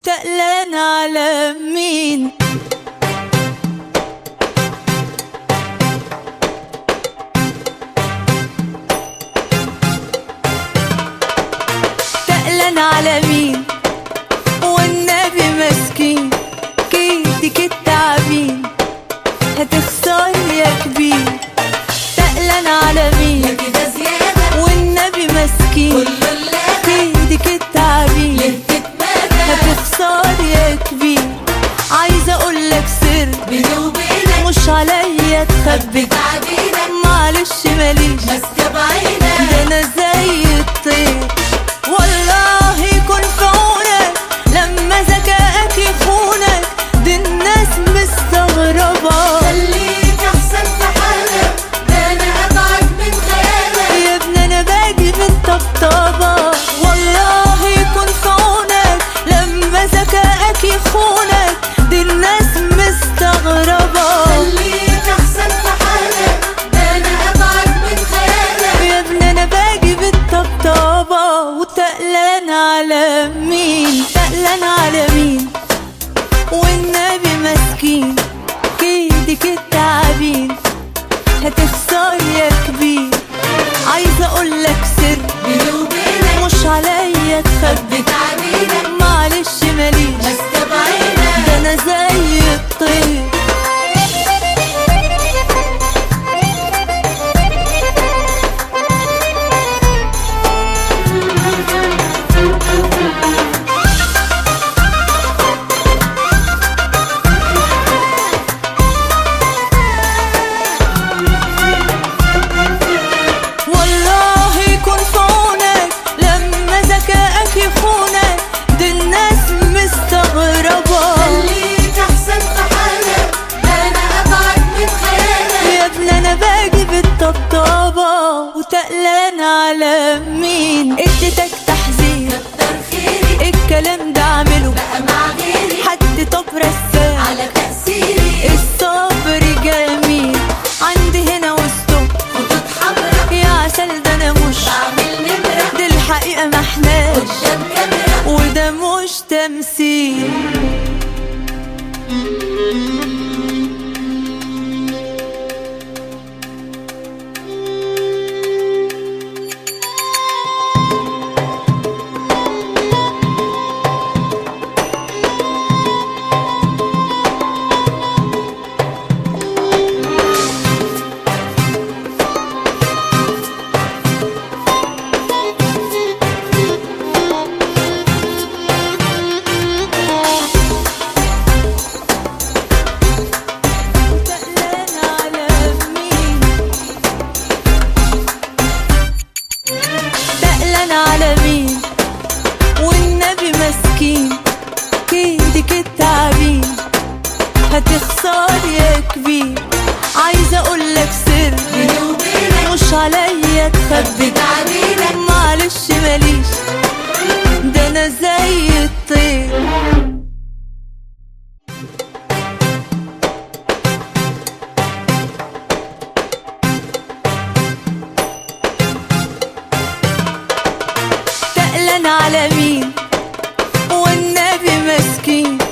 تقلان على مين؟ تقلان على مين؟ والنبي مسكين كيدك التعبين هتخسر يا كبير. تقلان على مين؟ يا كده زيادة والنبي مسكين كيدك التعبين هتخسر يا كبير. عايزة اقولك سر بيني وبينك مش عليا تخبي تعبينك معلش ماليش ماسكة بعينك ده انا زي الطير والله يكون في عونك لما ذكائك يخونك. دي الناس مستغربة خليك احسن في حالك ده انا ابعد من خيالك يا ابني انا باجي من طبطبة. والله يكون في عونك لما ذكائك يخونك. دي الناس مستغربة خليك احسن في حالك ده انا ابعد من خيالك يا ابني انا باجي بالطبطبة. وتقلان على مين؟ تقلان على مين؟ والنبي مسكين كيدك التعبين هتخسر يا كبير. عايزة اقولك سر بيني وبينك مش عليا تخبي تعبينك معلش ماليش ماسكة بعينك ده انا زي الطير. والله يكون في عونك لما ذكائك يخونك. دي الناس مستغربة خليك احسن في حالك ده انا ابعد من خيالك يا ابني انا باجي بالطبطبة. وتقلان على مين؟ اديتك تحذير كتر خيري الكلام ده اعمله بقى مع غيري حد طب رسام على تأثيري الصبر جميل عندي هنا وسطه خطوط حمرا يا عسل. ده انا مش بعمل نمرة دي الحقيقة محناش قدام كاميرا وده مش تمثيل. تقلان على مين؟ تقلان على مين؟ والنبي مسكين كيدك التعبين هتخسر يا كبير. عايزة اقولك سر بيني وبينك مش عليا تخبي تعبينك معلش ماليش ده انا زي الطير. تقلان على مين؟ والنبي مسكين